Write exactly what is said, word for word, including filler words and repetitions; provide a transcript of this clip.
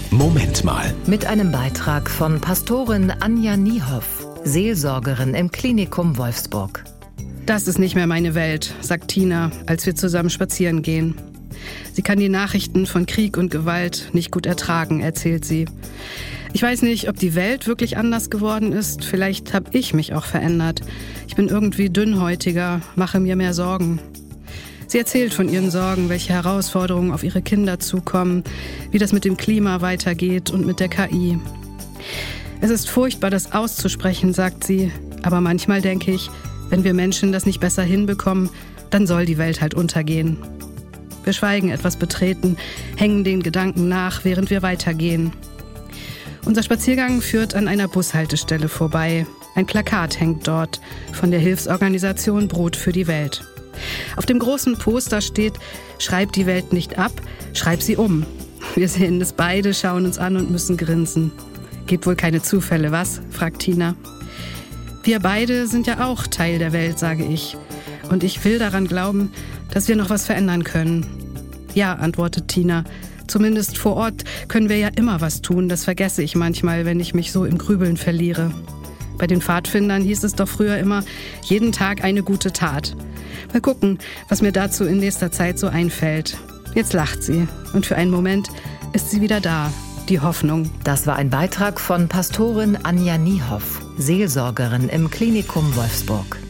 Moment mal. Mit einem Beitrag von Pastorin Anja Niehoff, Seelsorgerin im Klinikum Wolfsburg. Das ist nicht mehr meine Welt, sagt Tina, als wir zusammen spazieren gehen. Sie kann die Nachrichten von Krieg und Gewalt nicht gut ertragen, erzählt sie. Ich weiß nicht, ob die Welt wirklich anders geworden ist. Vielleicht habe ich mich auch verändert. Ich bin irgendwie dünnhäutiger, mache mir mehr Sorgen. Sie erzählt von ihren Sorgen, welche Herausforderungen auf ihre Kinder zukommen, wie das mit dem Klima weitergeht und mit der K I. Es ist furchtbar, das auszusprechen, sagt sie. Aber manchmal denke ich, wenn wir Menschen das nicht besser hinbekommen, dann soll die Welt halt untergehen. Wir schweigen etwas betreten, hängen den Gedanken nach, während wir weitergehen. Unser Spaziergang führt an einer Bushaltestelle vorbei. Ein Plakat hängt dort von der Hilfsorganisation Brot für die Welt. Auf dem großen Poster steht: Schreib die Welt nicht ab, schreib sie um. Wir sehen es beide, schauen uns an und müssen grinsen. Gibt wohl keine Zufälle, was? Fragt Tina. Wir beide sind ja auch Teil der Welt, sage ich. Und ich will daran glauben, dass wir noch was verändern können. Ja, antwortet Tina. Zumindest vor Ort können wir ja immer was tun. Das vergesse ich manchmal, wenn ich mich so im Grübeln verliere. Bei den Pfadfindern hieß es doch früher immer, jeden Tag eine gute Tat. Mal gucken, was mir dazu in nächster Zeit so einfällt. Jetzt lacht sie und für einen Moment ist sie wieder da, die Hoffnung. Das war ein Beitrag von Pastorin Anja Niehoff, Seelsorgerin im Klinikum Wolfsburg.